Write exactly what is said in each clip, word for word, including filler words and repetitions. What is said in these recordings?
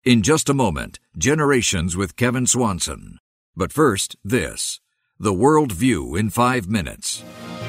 In just a moment, Generations with Kevin Swanson. But first, this. The World View in five minutes.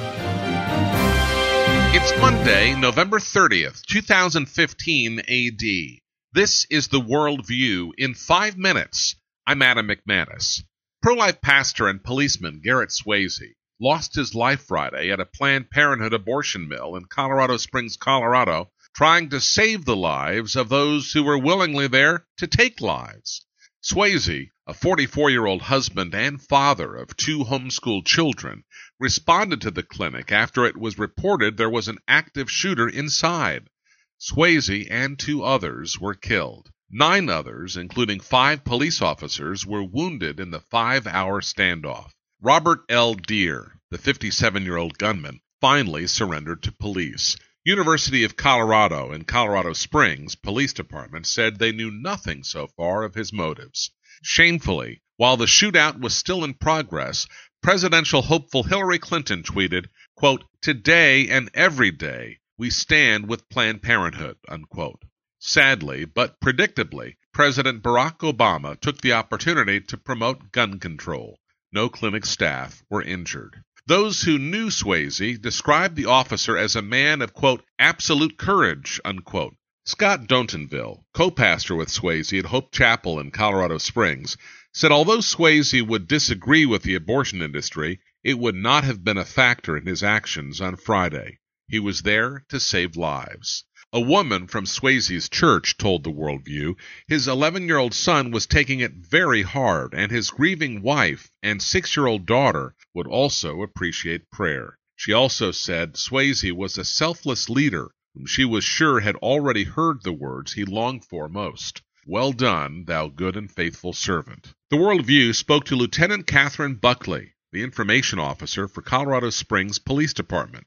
It's Monday, November thirtieth, twenty fifteen A D. This is The World View in five minutes. I'm Adam McManus. Pro-life pastor and policeman Garrett Swayze lost his life Friday at a Planned Parenthood abortion mill in Colorado Springs, Colorado, trying to save the lives of those who were willingly there to take lives. Swayze, a forty-four-year-old husband and father of two homeschooled children, responded to the clinic after it was reported there was an active shooter inside. Swayze and two others were killed. Nine others, including five police officers, were wounded in the five-hour standoff. Robert L. Deere, the fifty-seven-year-old gunman, finally surrendered to police. University of Colorado and Colorado Springs Police Department said they knew nothing so far of his motives. Shamefully, while the shootout was still in progress, presidential hopeful Hillary Clinton tweeted, quote, "Today and every day we stand with Planned Parenthood," unquote. Sadly, but predictably, President Barack Obama took the opportunity to promote gun control. No clinic staff were injured. Those who knew Swayze described the officer as a man of, quote, "absolute courage," unquote. Scott Dontonville, co-pastor with Swayze at Hope Chapel in Colorado Springs, said although Swayze would disagree with the abortion industry, it would not have been a factor in his actions on Friday. He was there to save lives. A woman from Swayze's church told the Worldview his eleven-year-old son was taking it very hard, and his grieving wife and six-year-old daughter would also appreciate prayer. She also said Swayze was a selfless leader whom she was sure had already heard the words he longed for most. "Well done, thou good and faithful servant." The Worldview spoke to Lieutenant Catherine Buckley, the information officer for Colorado Springs Police Department.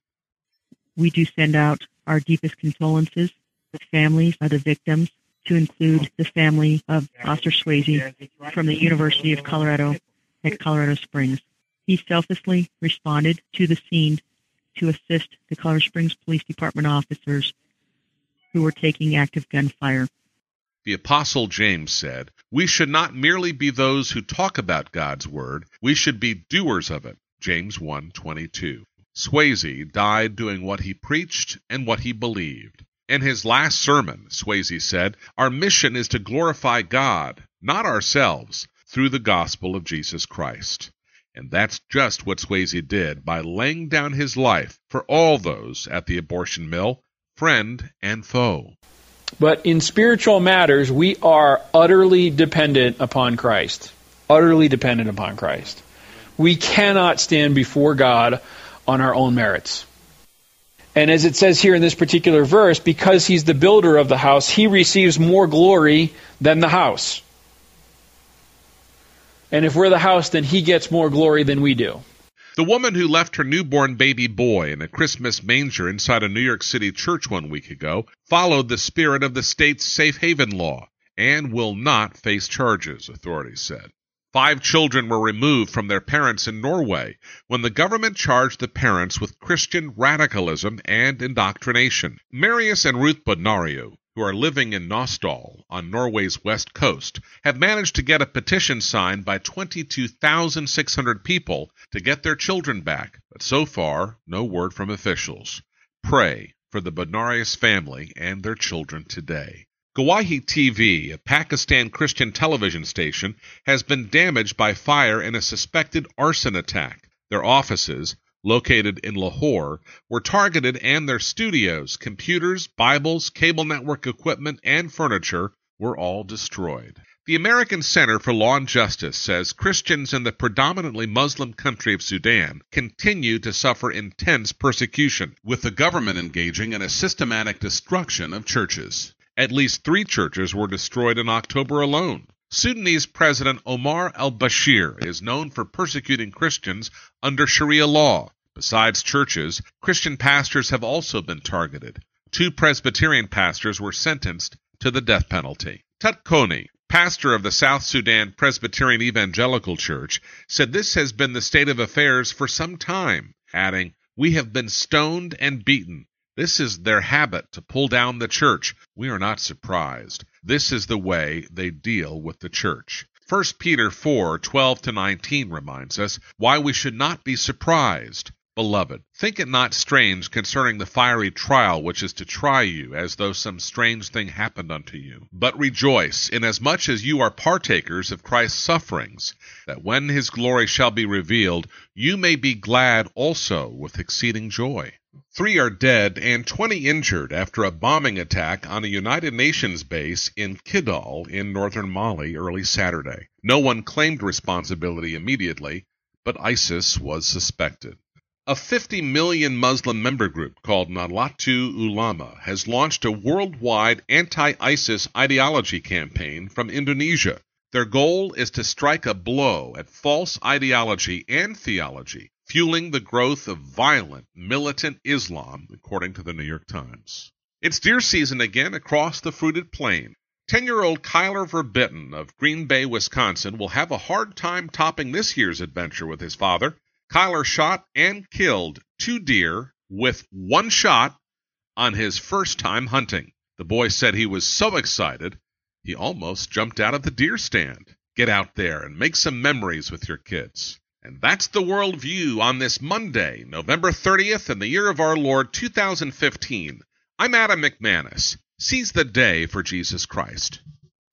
We do send out our deepest condolences to the families of the victims, to include the family of Officer Swayze from the University of Colorado at Colorado Springs. He selflessly responded to the scene to assist the Colorado Springs Police Department officers who were taking active gunfire. The Apostle James said, "We should not merely be those who talk about God's word, we should be doers of it." James one twenty-two. Swayze died doing what he preached and what he believed. In his last sermon, Swayze said, "Our mission is to glorify God, not ourselves, through the gospel of Jesus Christ." And that's just what Swayze did by laying down his life for all those at the abortion mill, friend and foe. But in spiritual matters, we are utterly dependent upon Christ. Utterly dependent upon Christ. We cannot stand before God on our own merits. And as it says here in this particular verse, because he's the builder of the house, he receives more glory than the house. And if we're the house, then he gets more glory than we do. The woman who left her newborn baby boy in a Christmas manger inside a New York City church one week ago followed the spirit of the state's safe haven law and will not face charges, authorities said. Five children were removed from their parents in Norway when the government charged the parents with Christian radicalism and indoctrination. Marius and Ruth Bodnario, who are living in Naustdal on Norway's west coast, have managed to get a petition signed by twenty-two thousand six hundred people to get their children back, but so far, no word from officials. Pray for the Bodnarius family and their children today. Gawahi T V, a Pakistan Christian television station, has been damaged by fire in a suspected arson attack. Their offices, located in Lahore, were targeted and their studios, computers, Bibles, cable network equipment, and furniture were all destroyed. The American Center for Law and Justice says Christians in the predominantly Muslim country of Sudan continue to suffer intense persecution, with the government engaging in a systematic destruction of churches. At least three churches were destroyed in October alone. Sudanese President Omar al-Bashir is known for persecuting Christians under Sharia law. Besides churches, Christian pastors have also been targeted. Two Presbyterian pastors were sentenced to the death penalty. Tut Kony, pastor of the South Sudan Presbyterian Evangelical Church, said this has been the state of affairs for some time, adding, "We have been stoned and beaten. This is their habit to pull down the church. We are not surprised. This is the way they deal with the church. First Peter four, twelve to nineteen reminds us why we should not be surprised. Beloved, think it not strange concerning the fiery trial which is to try you, as though some strange thing happened unto you. But rejoice, inasmuch as you are partakers of Christ's sufferings, that when his glory shall be revealed, you may be glad also with exceeding joy. Three are dead and twenty injured after a bombing attack on a United Nations base in Kidal in northern Mali early Saturday. No one claimed responsibility immediately, but ISIS was suspected. A fifty million Muslim member group called Nahdlatul Ulama has launched a worldwide anti-ISIS ideology campaign from Indonesia. Their goal is to strike a blow at false ideology and theology, fueling the growth of violent, militant Islam, according to the New York Times. It's deer season again across the fruited plain. Ten-year-old Kyler Verbitten of Green Bay, Wisconsin, will have a hard time topping this year's adventure with his father. Kyler shot and killed two deer with one shot on his first time hunting. The boy said he was so excited, he almost jumped out of the deer stand. Get out there and make some memories with your kids. And that's the World View on this Monday, November thirtieth, in the year of our Lord two thousand fifteen. I'm Adam McManus. Seize the day for Jesus Christ.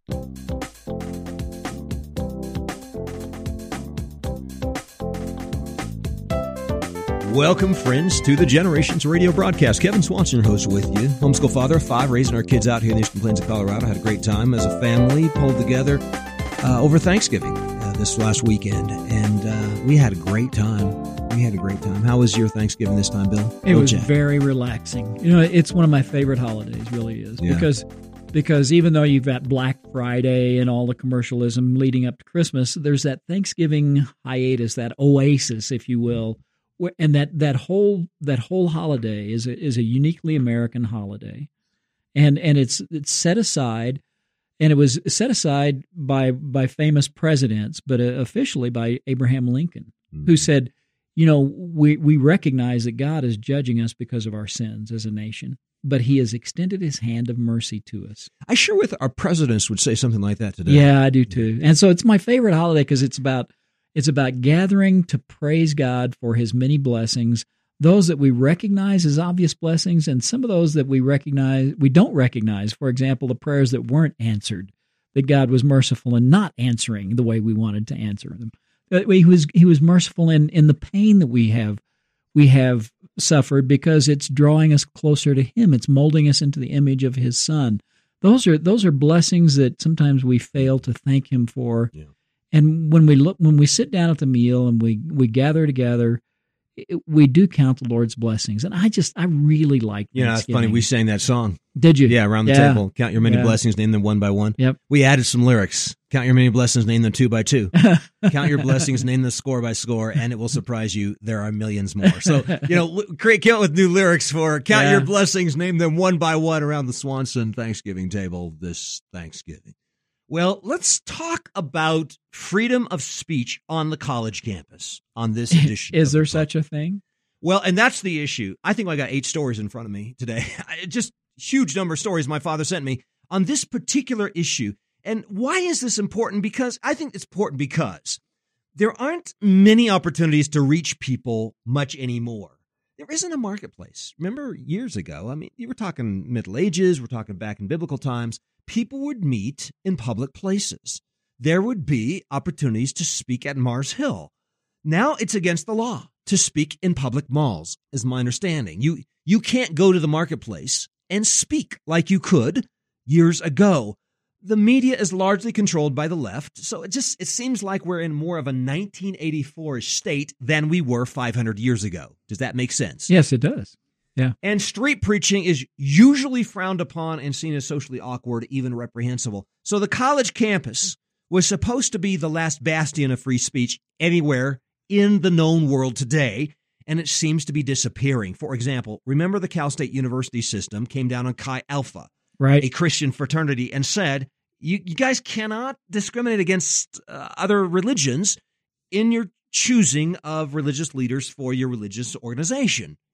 Welcome, friends, to the Generations Radio broadcast. Kevin Swanson, host with you. Homeschool father of five, raising our kids out here in the Eastern Plains of Colorado. Had a great time as a family, pulled together uh, over Thanksgiving uh, this last weekend, and uh, we had a great time. We had a great time. How was your Thanksgiving this time, Bill? It Bill was Jack. very relaxing. You know, it's one of my favorite holidays, really is, Yeah. because because even though you've got Black Friday and all the commercialism leading up to Christmas, there's that Thanksgiving hiatus, that oasis, if you will. And that, that whole that whole holiday is a, is a uniquely American holiday, and and it's it's set aside, and it was set aside by by famous presidents, but uh, officially by Abraham Lincoln, mm-hmm. who said, you know, we we recognize that God is judging us because of our sins as a nation, but He has extended His hand of mercy to us. I sure with our presidents would say something like that today. Yeah, I do too, and so it's my favorite holiday because it's about. It's about gathering to praise God for His many blessings, those that we recognize as obvious blessings, and some of those that we recognize we don't recognize. For example, the prayers that weren't answered, that God was merciful in not answering the way we wanted to answer them. He was He was merciful in, in the pain that we have we have suffered because it's drawing us closer to Him. It's molding us into the image of His Son. Those are those are blessings that sometimes we fail to thank Him for. Yeah. And when we look, when we sit down at the meal and we, we gather together, it, we do count the Lord's blessings. And I just, I really like Yeah, it's funny. We sang that song. Did you? Yeah, around the yeah. table. Count your many yeah. blessings, name them one by one. Yep. We added some lyrics. Count your many blessings, name them two by two. Count your blessings, name them score by score, and it will surprise you, there are millions more. So, you know, create count with new lyrics for count yeah. your blessings, name them one by one around the Swanson Thanksgiving table this Thanksgiving. Well, let's talk about freedom of speech on the college campus on this edition. Is there the such a thing? Well, and that's the issue. I think I got eight stories in front of me today. Just huge number of stories my father sent me on this particular issue. And why is this important? Because I think it's important because there aren't many opportunities to reach people much anymore. There isn't a marketplace. Remember years ago, I mean, you were talking Middle Ages, we're talking back in biblical times. People would meet in public places. There would be opportunities to speak at Mars Hill. Now it's against the law to speak in public malls, is my understanding. You you can't go to the marketplace and speak like you could years ago. The media is largely controlled by the left, so it just it seems like we're in more of a nineteen eighty-four state than we were five hundred years ago. Does that make sense? Yes, it does. Yeah. And street preaching is usually frowned upon and seen as socially awkward, even reprehensible. So the college campus was supposed to be the last bastion of free speech anywhere in the known world today, and it seems to be disappearing. For example, remember the Cal State University system came down on Chi Alpha, right, a Christian fraternity, and said, you, you guys cannot discriminate against uh, other religions in your choosing of religious leaders for your religious organization.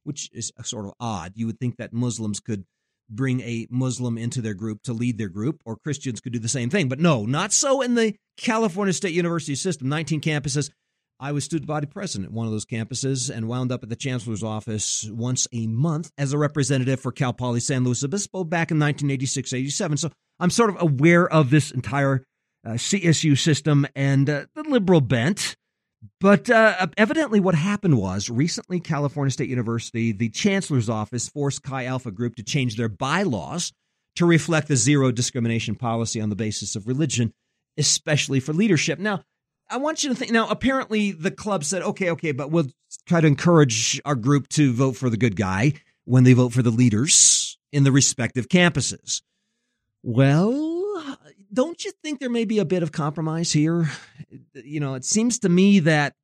which is sort of odd. You would think that Muslims could bring a Muslim into their group to lead their group, or Christians could do the same thing. But no, not so in the California State University system. nineteen campuses. I was student body president at one of those campuses and wound up at the chancellor's office once a month as a representative for Cal Poly San Luis Obispo back in nineteen eighty-six eighty-seven. So I'm sort of aware of this entire uh, C S U system and uh, the liberal bent. But uh, evidently what happened was recently California State University, the chancellor's office forced Chi Alpha Group to change their bylaws to reflect the zero discrimination policy on the basis of religion, especially for leadership. Now, I want you to think, now, apparently the club said, okay, okay, but we'll try to encourage our group to vote for the good guy when they vote for the leaders in the respective campuses. Well, don't you think there may be a bit of compromise here? You know, it seems to me that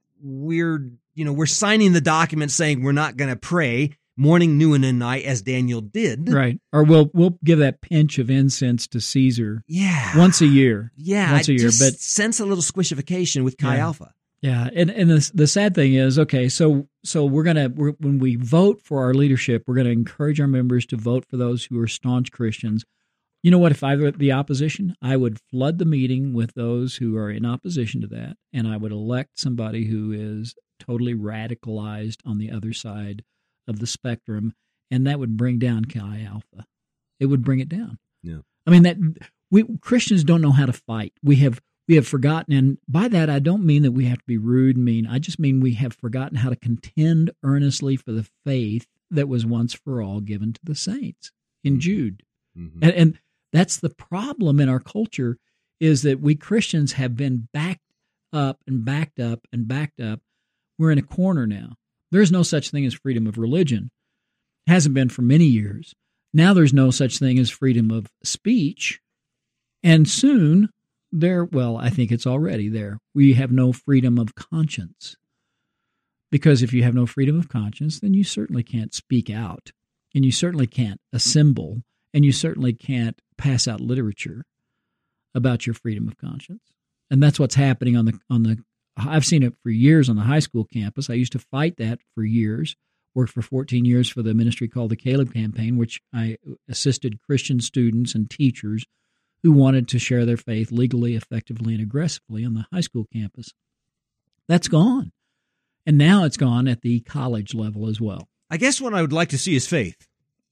we're, you know, we're signing the document saying we're not going to pray morning, noon, and night as Daniel did. Right. Or we'll we'll give that pinch of incense to Caesar. Yeah. Once a year. Yeah. Once a I year. Just but sense a little squishification with Chi yeah. Alpha. Yeah, and and the the sad thing is, okay, so so we're gonna we're, when we vote for our leadership, we're gonna encourage our members to vote for those who are staunch Christians. You know what? If I were the opposition, I would flood the meeting with those who are in opposition to that, and I would elect somebody who is totally radicalized on the other side of the spectrum, and that would bring down Chi Alpha. It would bring it down. Yeah, I mean that we Christians don't know how to fight. We have. We have forgotten, and by that I don't mean that we have to be rude and mean. I just mean we have forgotten how to contend earnestly for the faith that was once for all given to the saints in mm-hmm. Jude. Mm-hmm. And, and that's the problem in our culture, is that we Christians have been backed up and backed up and backed up. We're in a corner now. There's no such thing as freedom of religion. It hasn't been for many years. Now there's no such thing as freedom of speech, and soon there, well, I think it's already there. We have no freedom of conscience. Because if you have no freedom of conscience, then you certainly can't speak out, and you certainly can't assemble, and you certainly can't pass out literature about your freedom of conscience. And that's what's happening on the on the. I've seen it for years on the high school campus. I used to fight that for years. Worked for fourteen years for the ministry called the Caleb Campaign, which I assisted Christian students and teachers who wanted to share their faith legally, effectively, and aggressively on the high school campus. That's gone. And now it's gone at the college level as well. I guess what I would like to see is faith.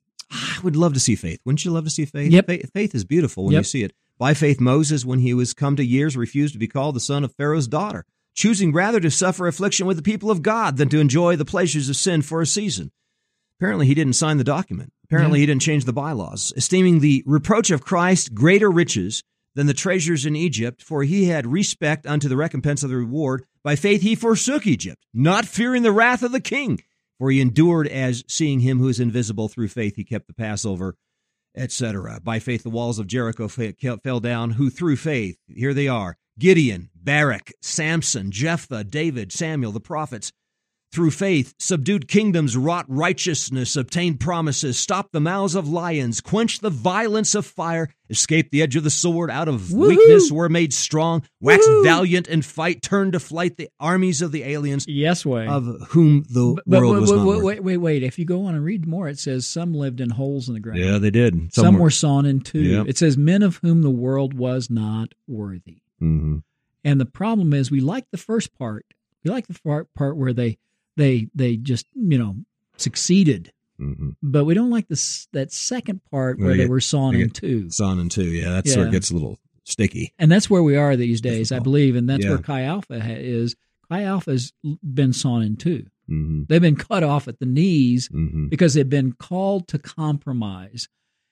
I would love to see faith. Wouldn't you love to see faith? Yep. Faith, faith is beautiful when yep. you see it. By faith, Moses, when he was come to years, refused to be called the son of Pharaoh's daughter, choosing rather to suffer affliction with the people of God than to enjoy the pleasures of sin for a season. Apparently, he didn't sign the document. Apparently, yeah. he didn't change the bylaws, esteeming the reproach of Christ greater riches than the treasures in Egypt, for he had respect unto the recompense of the reward. By faith he forsook Egypt, not fearing the wrath of the king, for he endured as seeing him who is invisible. Through faith he kept the Passover, et cetera. By faith the walls of Jericho fell down, who through faith, here they are, Gideon, Barak, Samson, Jephthah, David, Samuel, the prophets, through faith, subdued kingdoms, wrought righteousness, obtained promises, stopped the mouths of lions, quenched the violence of fire, escaped the edge of the sword, out of Woo-hoo! weakness were made strong, waxed Woo-hoo! valiant in fight, turned to flight the armies of the aliens, yes, way. of whom the but, world but, was wait, not wait, worthy. wait, wait, wait. If you go on and read more, it says some lived in holes in the ground. Yeah, they did. Some, some were, were sawn in two. Yep. It says men of whom the world was not worthy. Mm-hmm. And the problem is we like the first part. We like the part, part where they They they just, you know, succeeded. Mm-hmm. But we don't like this that second part where they, they get, were sawn in two. Sawn in two, yeah. That's yeah. where it gets a little sticky. And that's where we are these days, Difficult. I believe. And that's yeah. where Chi Alpha is. Chi Alpha's been sawn in two. Mm-hmm. They've been cut off at the knees mm-hmm. because they've been called to compromise.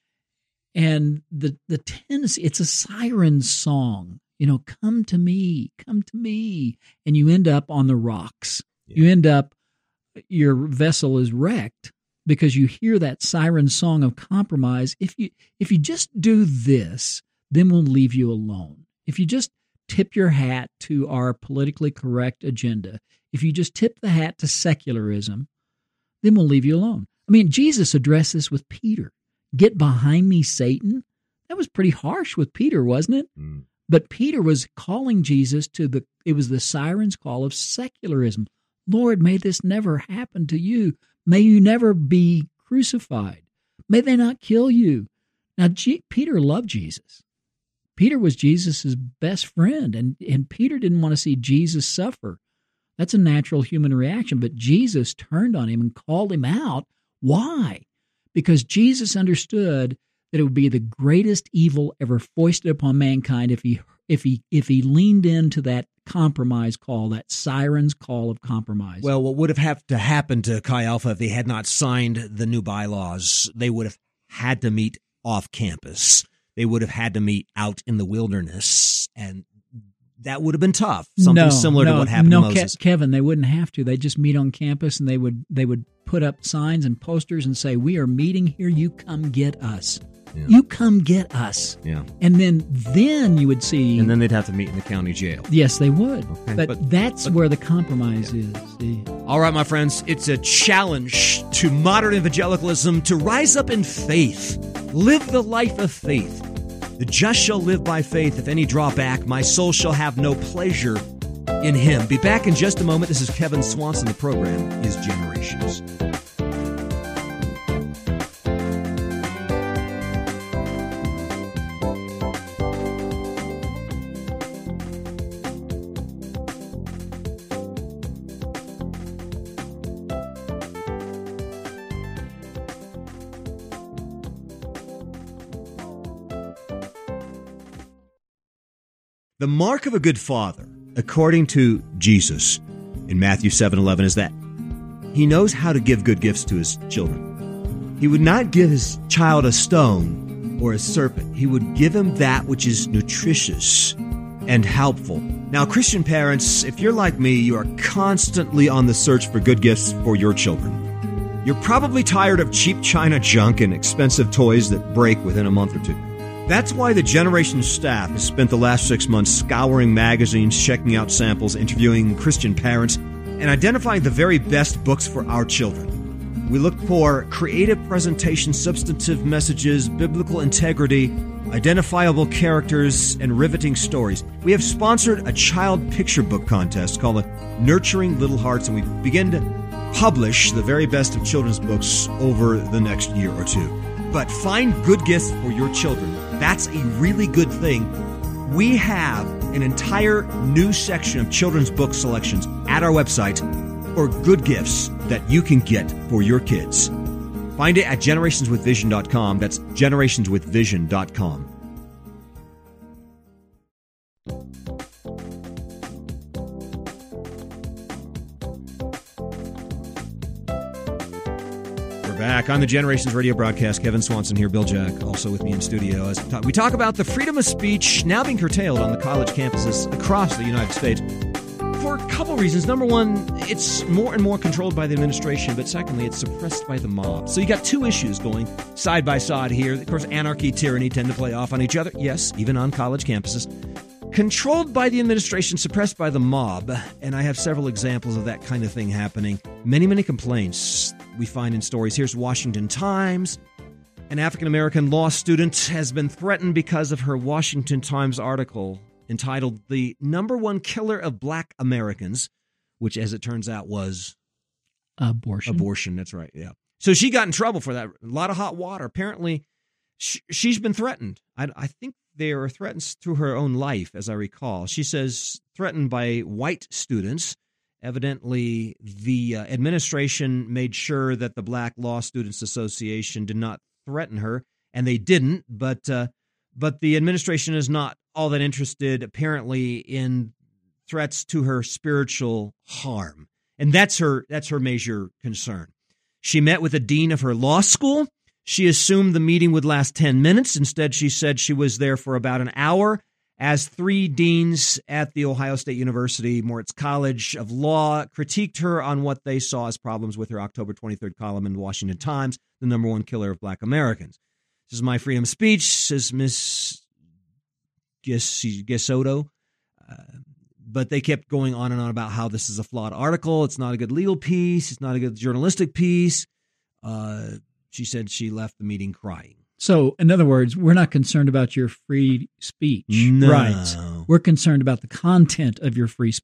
And the the tendency, it's a siren song. You know, come to me, come to me. And you end up on the rocks. Yeah. You end up, your vessel is wrecked because you hear that siren song of compromise. If you if you just do this, then we'll leave you alone. If you just tip your hat to our politically correct agenda, if you just tip the hat to secularism, then we'll leave you alone. I mean, Jesus addressed this with Peter. Get behind me, Satan. That was pretty harsh with Peter, wasn't it? Mm. But Peter was calling Jesus to the, it was the siren's call of secularism. Lord, may this never happen to you. May you never be crucified. May they not kill you. Now, G- Peter loved Jesus. Peter was Jesus' best friend, and, and Peter didn't want to see Jesus suffer. That's a natural human reaction, but Jesus turned on him and called him out. Why? Because Jesus understood that it would be the greatest evil ever foisted upon mankind if he if he if he leaned into that compromise call, that siren's call of compromise. Well, what would have had to happen to Chi Alpha if they had not signed the new bylaws? They would have had to meet off campus. They would have had to meet out in the wilderness, and that would have been tough. Something no, similar no, to what happened no, to Moses. Ke- Kevin, they wouldn't have to. They'd just meet on campus, and they would they would put up signs and posters and say, "We are meeting here. You come get us. Yeah. You come get us." Yeah. And then then you would see. And then they'd have to meet in the county jail. Yes, they would. Okay, but, but that's but, where the compromise yeah. is. See? All right, my friends, it's a challenge to modern evangelicalism to rise up in faith, live the life of faith. The just shall live by faith. If any draw back, my soul shall have no pleasure in him. Be back in just a moment. This is Kevin Swanson. The program is Generations. The mark of a good father, according to Jesus in Matthew seven eleven, is that he knows how to give good gifts to his children. He would not give his child a stone or a serpent. He would give him that which is nutritious and helpful. Now, Christian parents, if you're like me, you are constantly on the search for good gifts for your children. You're probably tired of cheap China junk and expensive toys that break within a month or two. That's why the Generations staff has spent the last six months scouring magazines, checking out samples, interviewing Christian parents, and identifying the very best books for our children. We look for creative presentation, substantive messages, biblical integrity, identifiable characters, and riveting stories. We have sponsored a child picture book contest called Nurturing Little Hearts, and we begin to publish the very best of children's books over the next year or two. But find good gifts for your children. That's a really good thing. We have an entire new section of children's book selections at our website for good gifts that you can get for your kids. Find it at generations with vision dot com. That's generations with vision dot com. Back on the Generations radio broadcast, Kevin Swanson here, Bill Jack, also with me in studio. As we talk, we talk about the freedom of speech now being curtailed on the college campuses across the United States for a couple reasons. Number one, it's more and more controlled by the administration, but secondly, it's suppressed by the mob. So you got two issues going side by side here. Of course, anarchy, tyranny tend to play off on each other. Yes, even on college campuses. Controlled by the administration, suppressed by the mob, and I have several examples of that kind of thing happening. Many, many complaints we find in stories. Here's Washington Times. An African-American law student has been threatened because of her Washington Times article entitled "The Number One Killer of Black Americans," which, as it turns out, was abortion. Abortion, that's right, yeah. So she got in trouble for that. A lot of hot water. Apparently, sh- she's been threatened. I, I think there are threats through her own life, as I recall. She says threatened by white students. Evidently, the uh, administration made sure that the Black Law Students Association did not threaten her, and they didn't. But uh, but the administration is not all that interested, apparently, in threats to her spiritual harm, and that's her that's her major concern. She met with the dean of her law school. She assumed the meeting would last ten minutes. Instead, she said she was there for about an hour as three deans at the Ohio State University Moritz College of Law critiqued her on what they saw as problems with her October twenty-third column in the Washington Times, "The Number One Killer of Black Americans." This is my freedom of speech, says Miss Gesoto. Uh, but they kept going on and on about how this is a flawed article. It's not a good legal piece. It's not a good journalistic piece. Uh She said she left the meeting crying. So, in other words, we're not concerned about your free speech. No. Right. We're concerned about the content of your free speech.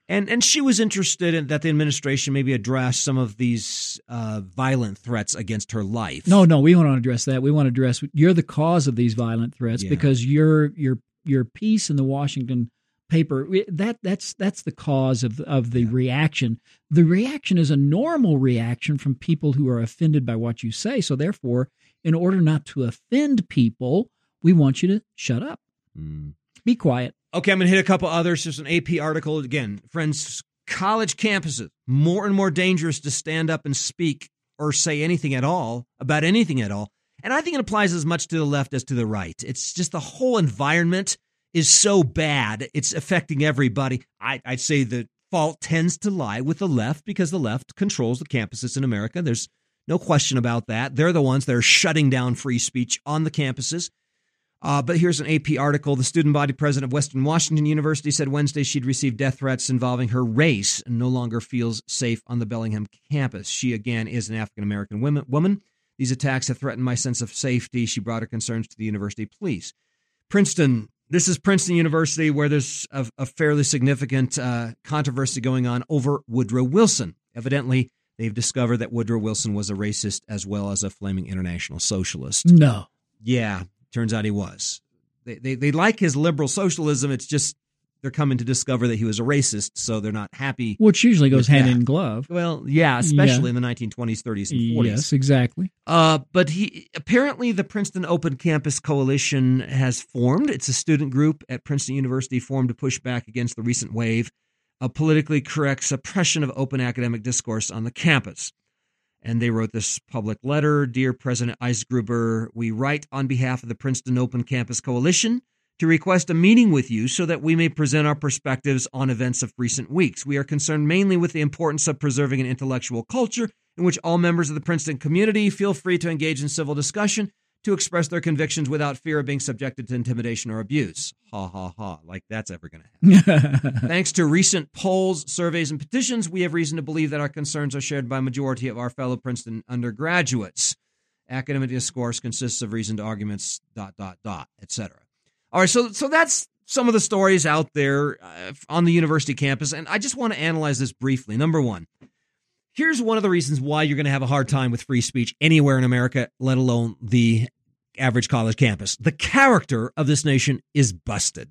And and she was interested in that the administration maybe address some of these uh, violent threats against her life. No, no, we want to address that. We want to address you're the cause of these violent threats Yeah. because your your your piece in the Washington paper that that's that's the cause of of the Yeah. reaction. The reaction is a normal reaction from people who are offended by what you say. So therefore, in order not to offend people, we want you to shut up. Mm. Be quiet. Okay, I'm going to hit a couple others. There's an A P article. Again, friends, college campuses, more and more dangerous to stand up and speak or say anything at all about anything at all. And I think it applies as much to the left as to the right. It's just the whole environment is so bad. It's affecting everybody. I, I'd say the fault tends to lie with the left because the left controls the campuses in America. There's no question about that. They're the ones that are shutting down free speech on the campuses. Uh, but here's an A P article. The student body president of Western Washington University said Wednesday she'd received death threats involving her race and no longer feels safe on the Bellingham campus. She, again, is an African-American woman. These attacks have threatened my sense of safety. She brought her concerns to the university police. Princeton, this is Princeton University, where there's a, a fairly significant uh, controversy going on over Woodrow Wilson. Evidently, they've discovered that Woodrow Wilson was a racist as well as a flaming international socialist. No. Yeah. Turns out he was. They, they they like his liberal socialism. It's just they're coming to discover that he was a racist, so they're not happy. Which usually goes with hand that. in glove. Well, yeah, especially Yeah. in the nineteen twenties, thirties, and forties. Yes, exactly. Uh, but he apparently the Princeton Open Campus Coalition has formed. It's a student group at Princeton University formed to push back against the recent wave of politically correct suppression of open academic discourse on the campus. And they wrote this public letter. Dear President Eisgruber, we write on behalf of the Princeton Open Campus Coalition to request a meeting with you so that we may present our perspectives on events of recent weeks. We are concerned mainly with the importance of preserving an intellectual culture in which all members of the Princeton community feel free to engage in civil discussion, to express their convictions without fear of being subjected to intimidation or abuse. Ha, ha, ha. Like that's ever going to happen. Thanks to recent polls, surveys, and petitions, we have reason to believe that our concerns are shared by a majority of our fellow Princeton undergraduates. Academic discourse consists of reasoned arguments, dot, dot, dot, et cetera. All right, so so that's some of the stories out there uh, on the university campus, and I just want to analyze this briefly. Number one, here's one of the reasons why you're going to have a hard time with free speech anywhere in America, let alone the average college campus. The character of this nation is busted.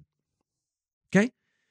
Okay?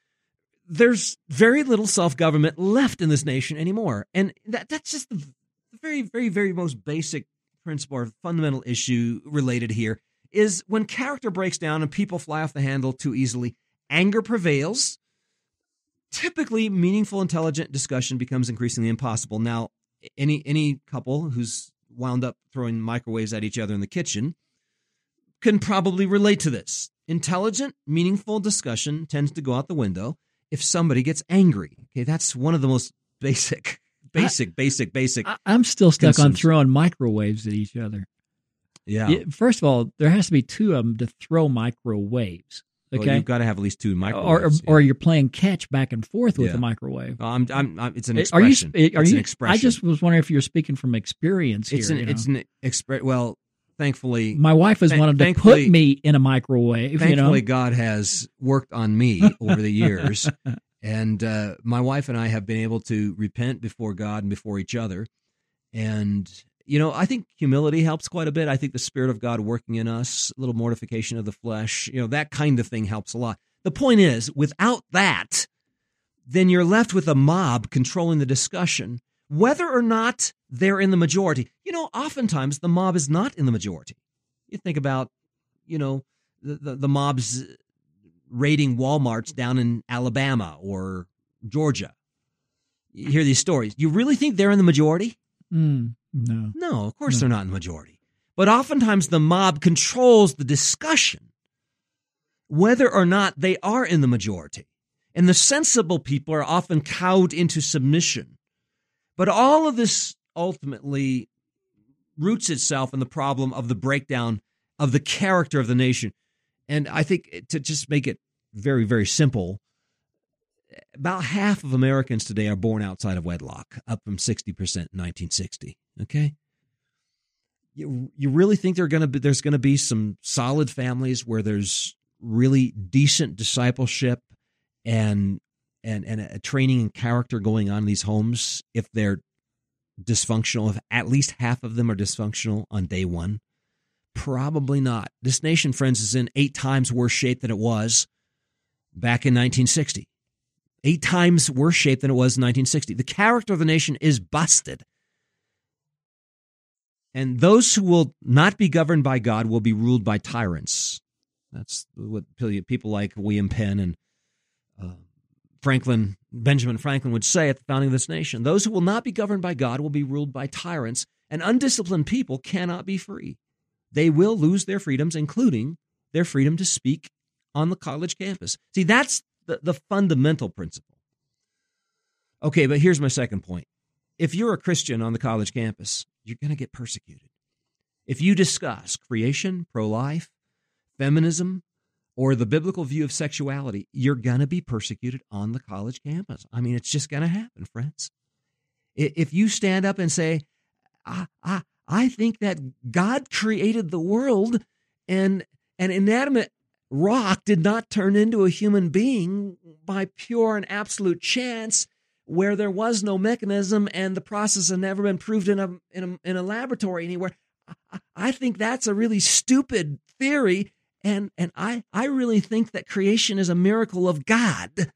There's very little self-government left in this nation anymore. And that, that's just the very, very, very most basic principle or fundamental issue related here is when character breaks down and people fly off the handle too easily, anger prevails. Typically, meaningful, intelligent discussion becomes increasingly impossible. Now, any any couple who's wound up throwing microwaves at each other in the kitchen can probably relate to this. Intelligent, meaningful discussion tends to go out the window if somebody gets angry. Okay, that's one of the most basic, basic, I, basic, basic. I, I'm still stuck concerns. on throwing microwaves at each other. Yeah. It, first of all, there has to be two of them to throw microwaves. Okay, well, you've got to have at least two microwaves. Or, or, or you're playing catch back and forth with yeah. a microwave. Uh, I'm, I'm, I'm, it's an Are expression. you? Are it's you? an expression. I just was wondering if you're speaking from experience it's here. An, you know? it's an expre- Well, thankfully, my wife has th- wanted to put me in a microwave. Thankfully, you know? God has worked on me over the years, and uh, my wife and I have been able to repent before God and before each other. And you know, I think humility helps quite a bit. I think the Spirit of God working in us, a little mortification of the flesh, you know, that kind of thing helps a lot. The point is, without that, then you're left with a mob controlling the discussion, whether or not they're in the majority. You know, oftentimes the mob is not in the majority. You think about, you know, the, the, the mobs raiding Walmarts down in Alabama or Georgia. You hear these stories. You really think they're in the majority? Mm, no. No, of course No. they're not in the majority. But oftentimes the mob controls the discussion, whether or not they are in the majority. And the sensible people are often cowed into submission. But all of this ultimately roots itself in the problem of the breakdown of the character of the nation. And I think to just make it very, very simple, about half of Americans today are born outside of wedlock, up from sixty percent in nineteen sixty. Okay? You, you really think they're gonna be, there's going to be some solid families where there's really decent discipleship and and, and a training and character going on in these homes if they're dysfunctional, if at least half of them are dysfunctional on day one? Probably not. This nation, friends, is in eight times worse shape than it was back in nineteen sixty. Eight times worse shape than it was in nineteen sixty. The character of the nation is busted. And those who will not be governed by God will be ruled by tyrants. That's what people like William Penn and uh, Franklin, Benjamin Franklin would say at the founding of this nation. Those who will not be governed by God will be ruled by tyrants, and undisciplined people cannot be free. They will lose their freedoms, including their freedom to speak on the college campus. See, that's the, the fundamental principle. Okay, but here's my second point. If you're a Christian on the college campus, you're going to get persecuted. If you discuss creation, pro-life, feminism, or the biblical view of sexuality, you're going to be persecuted on the college campus. I mean, it's just going to happen, friends. If you stand up and say, I, I, I think that God created the world and an inanimate rock did not turn into a human being by pure and absolute chance where there was no mechanism and the process had never been proved in a, in a, in a laboratory anywhere. I, I think that's a really stupid theory. And and I, I really think that creation is a miracle of God.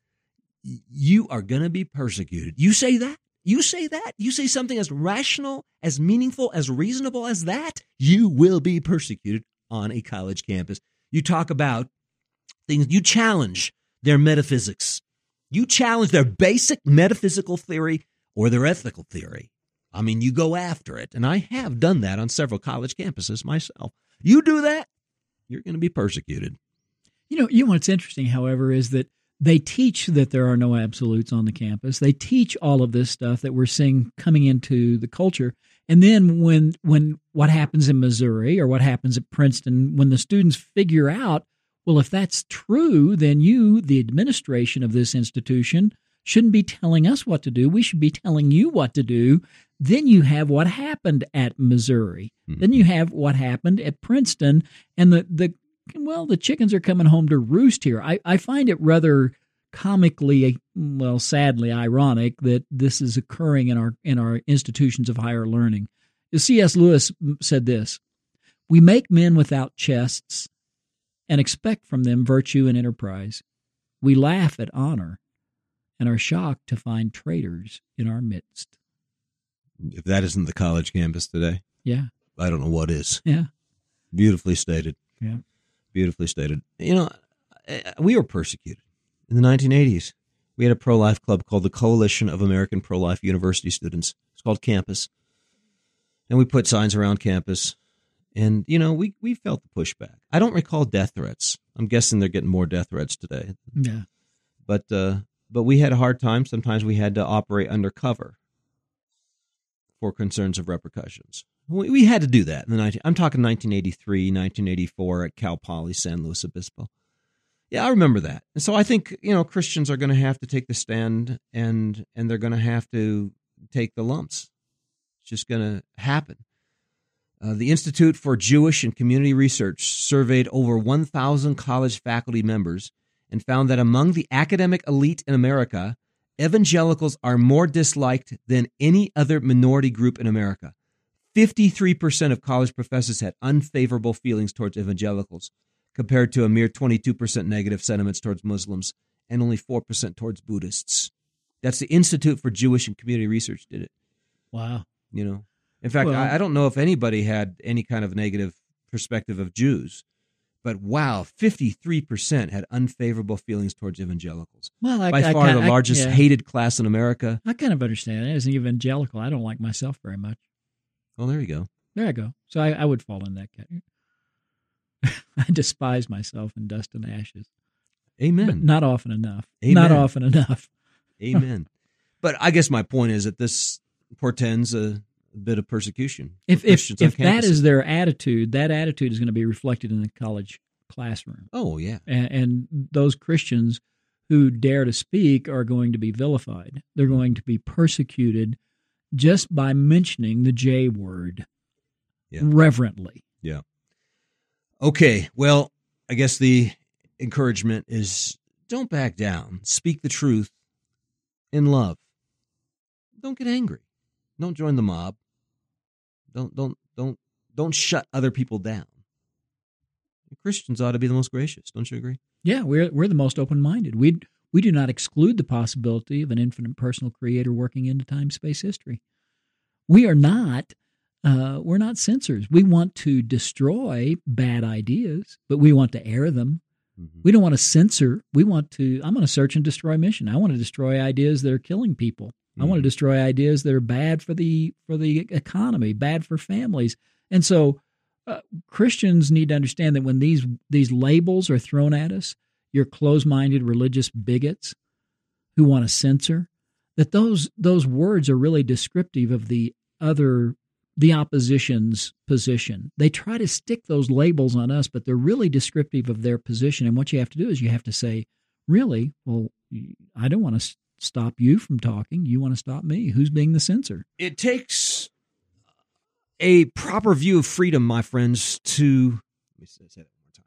You are going to be persecuted. You say that? You say that? You say something as rational, as meaningful, as reasonable as that? You will be persecuted on a college campus. You talk about things, you challenge their metaphysics. You challenge their basic metaphysical theory or their ethical theory. I mean, you go after it. And I have done that on several college campuses myself. You do that, you're going to be persecuted. You know, you know what's interesting, however, is that they teach that there are no absolutes on the campus. They teach all of this stuff that we're seeing coming into the culture. And then when when what happens in Missouri or what happens at Princeton, when the students figure out, well, if that's true, then you, the administration of this institution, shouldn't be telling us what to do. We should be telling you what to do. Then you have what happened at Missouri. Mm-hmm. Then you have what happened at Princeton. And the, the well, the chickens are coming home to roost here. I, I find it rather comically, well, sadly ironic that this is occurring in our in our institutions of higher learning. C S Lewis said this: "We make men without chests and expect from them virtue and enterprise. We laugh at honor and are shocked to find traitors in our midst." If that isn't the college campus today, yeah, I don't know what is. Yeah, beautifully stated. Yeah, beautifully stated. You know, we were persecuted in the nineteen eighties. We had a pro-life club called the Coalition of American Pro-Life University Students. It's called Campus, and we put signs around campus. And you know, we we felt the pushback. I don't recall death threats. I'm guessing they're getting more death threats today. Yeah, but uh, but we had a hard time. Sometimes we had to operate undercover for concerns of repercussions. We, we had to do that in the nineteen. I'm talking nineteen eighty-three, nineteen eighty-four at Cal Poly San Luis Obispo. Yeah, I remember that. And so I think, you know, Christians are going to have to take the stand, and and they're going to have to take the lumps. It's just going to happen. Uh, the Institute for Jewish and Community Research surveyed over one thousand college faculty members and found that among the academic elite in America, evangelicals are more disliked than any other minority group in America. fifty-three percent of college professors had unfavorable feelings towards evangelicals, compared to a mere twenty-two percent negative sentiments towards Muslims and only four percent towards Buddhists. That's the Institute for Jewish and Community Research did it. Wow. You know, in fact, well, I, I don't know if anybody had any kind of negative perspective of Jews, but wow, fifty-three percent had unfavorable feelings towards evangelicals. Well, I, By I, far I, the I, largest yeah. hated class in America. I kind of understand it. As an evangelical, I don't like myself very much. Well, there you go. There I go. So I, I would fall in that category. I despise myself in dust and ashes. Amen. But not often enough. Amen. Not often enough. Amen. But I guess my point is that this portends a, a bit of persecution. If if, if that campuses. is their attitude, that attitude is going to be reflected in the college classroom. Oh, yeah. And, and those Christians who dare to speak are going to be vilified. They're going to be persecuted just by mentioning the J word yeah. reverently. Yeah. Okay, well, I guess the encouragement is don't back down. Speak the truth in love. Don't get angry. Don't join the mob. Don't don't don't don't shut other people down. Christians ought to be the most gracious. Don't you agree? Yeah, we're we're the most open-minded. We we do not exclude the possibility of an infinite personal creator working into time, space, history. We are not uh, we're not censors. We want to destroy bad ideas, but we want to air them. Mm-hmm. We don't want to censor. We want to. I'm on a search and destroy mission. I want to destroy ideas that are killing people. Mm-hmm. I want to destroy ideas that are bad for the for the economy, bad for families, and so. Uh, Christians need to understand that when these these labels are thrown at us, you're closed-minded religious bigots who want to censor, that those those words are really descriptive of the other, the opposition's position. They try to stick those labels on us, but they're really descriptive of their position. And what you have to do is you have to say, really, well, I don't want to stop you from talking. You want to stop me. Who's being the censor? It takes a proper view of freedom, my friends, to let me say that one more time.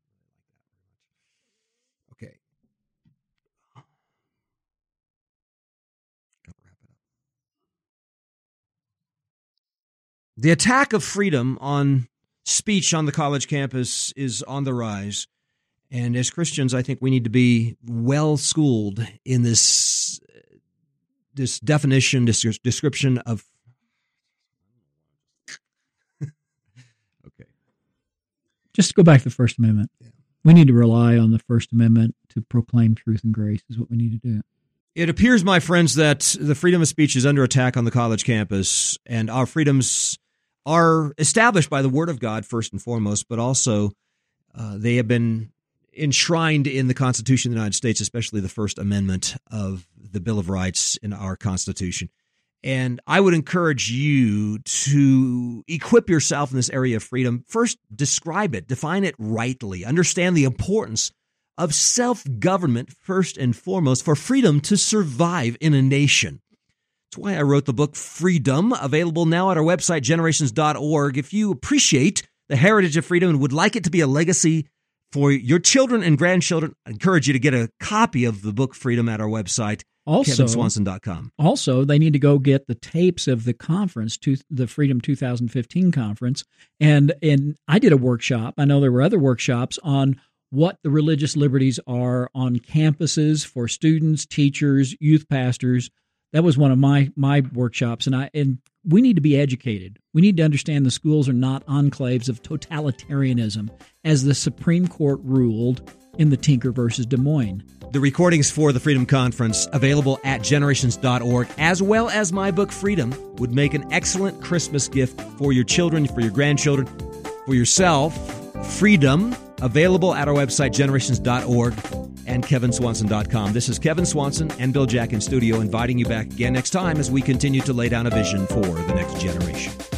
Okay. Gotta wrap it up. The attack of freedom on speech on the college campus is on the rise. And as Christians, I think we need to be well schooled in this this definition, this description of Just go back to the First Amendment. Yeah. We need to rely on the First Amendment to proclaim truth and grace is what we need to do. It appears, my friends, that the freedom of speech is under attack on the college campus, and our freedoms are established by the Word of God first and foremost, but also uh, they have been enshrined in the Constitution of the United States, especially the First Amendment of the Bill of Rights in our Constitution. And I would encourage you to equip yourself in this area of freedom. First, describe it, define it rightly, understand the importance of self-government first and foremost for freedom to survive in a nation. That's why I wrote the book Freedom, available now at our website, generations dot org. If you appreciate the heritage of freedom and would like it to be a legacy for your children and grandchildren, I encourage you to get a copy of the book Freedom at our website. Also, Kevin Swanson dot com. Also, they need to go get the tapes of the conference, to the Freedom two thousand fifteen conference. And and I did a workshop. I know there were other workshops on what the religious liberties are on campuses for students, teachers, youth pastors. That was one of my my workshops. And I and we need to be educated. We need to understand the schools are not enclaves of totalitarianism, as the Supreme Court ruled in the Tinker versus Des Moines. The recordings for the Freedom Conference, available at generations dot org, as well as my book Freedom, would make an excellent Christmas gift for your children, for your grandchildren, for yourself. Freedom, available at our website, generations dot org and kevin swanson dot com. This is Kevin Swanson and Bill Jack in studio, inviting you back again next time as we continue to lay down a vision for the next generation.